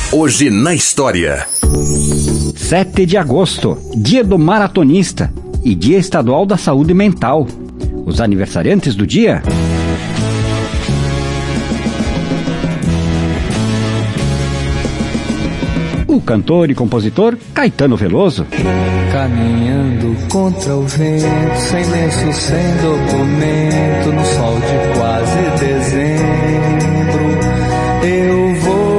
Hoje na história. 7 de agosto, dia do maratonista e dia estadual da saúde mental. Os aniversariantes do dia: o cantor e compositor Caetano Veloso. Caminhando contra o vento, sem lenço, sem documento, no sol de quase dezembro, eu vou.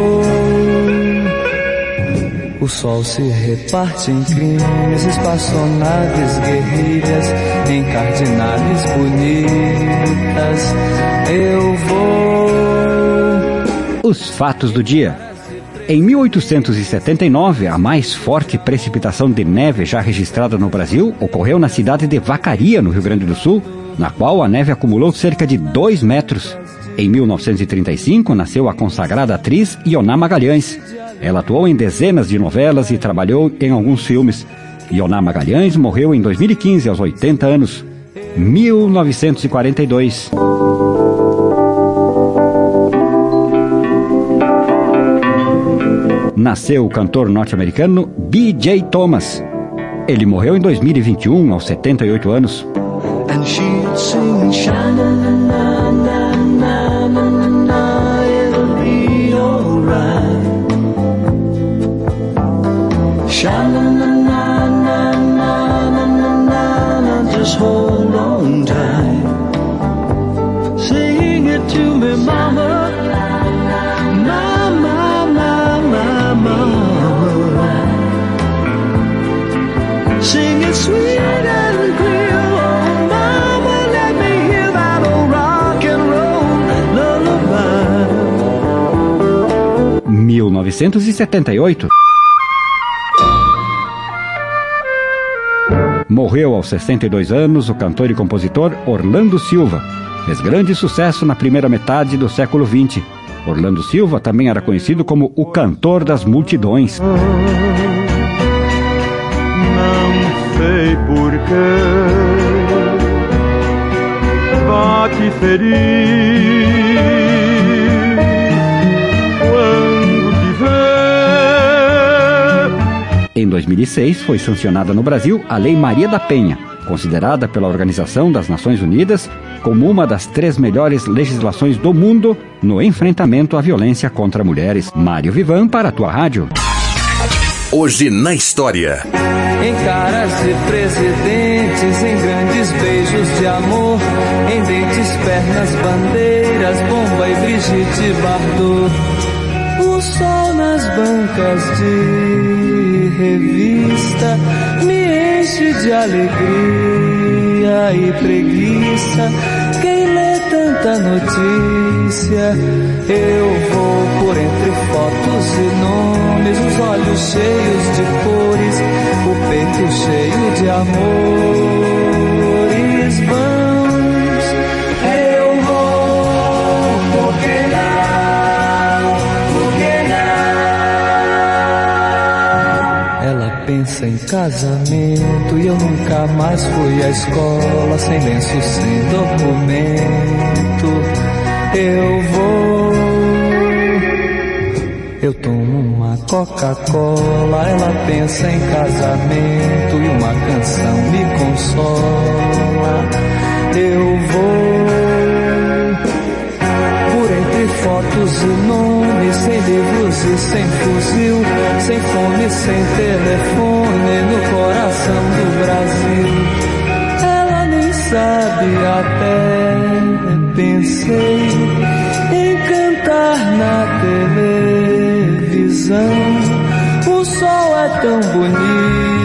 O sol se reparte em crimes, espaçonaves, guerrilhas, em cardinales bonitas, eu vou. Os fatos do dia. Em 1879, a mais forte precipitação de neve já registrada no Brasil ocorreu na cidade de Vacaria, no Rio Grande do Sul, na qual a neve acumulou cerca de 2 metros. Em 1935, nasceu a consagrada atriz Ioná Magalhães. Ela atuou em dezenas de novelas e trabalhou em alguns filmes. Ioná Magalhães morreu em 2015, aos 80 anos. 1942. Nasceu o cantor norte-americano B.J. Thomas. Ele morreu em 2021, aos 78 anos. And she'd sing, sha-na-na-na-na-na-na, it'll be alright. Sha-na-na-na-na-na-na-na, just hold on tight. Sing it to me, mama. Sing it sweet and clear, oh mama, let me hear that old rock and roll lullaby. 1978. Morreu aos 62 anos o cantor e compositor Orlando Silva. Fez grande sucesso na primeira metade do século XX. Orlando Silva também era conhecido como o cantor das multidões. Sei porquê vai te ferir quando te ver. Em 2006 foi sancionada no Brasil a Lei Maria da Penha, considerada pela Organização das Nações Unidas como uma das 3 melhores legislações do mundo no enfrentamento à violência contra mulheres. Mário Vivan para a tua rádio. Hoje na história. Em caras de presidentes, em grandes beijos de amor, em dentes, pernas, bandeiras, Bomba e Brigitte Bardot. O sol nas bancas de revista me enche de alegria e preguiça. Quem lê tanta notícia, eu vou por entre fotos e nomes, os olhos cheios de cores, o peito cheio de amores. Vamos, eu vou, porque não? Ela pensa em casamento e eu nunca mais fui à escola, sem lenço, sem documento. Eu vou, eu tomo uma Coca-Cola, ela pensa em casamento e uma canção me consola. Eu vou, por entre fotos e nomes, sem livros e sem fuzil, sem fome, sem telefone, no coração do Brasil. Ela nem sabe, até pensei em cantar na televisão. O sol é tão bonito,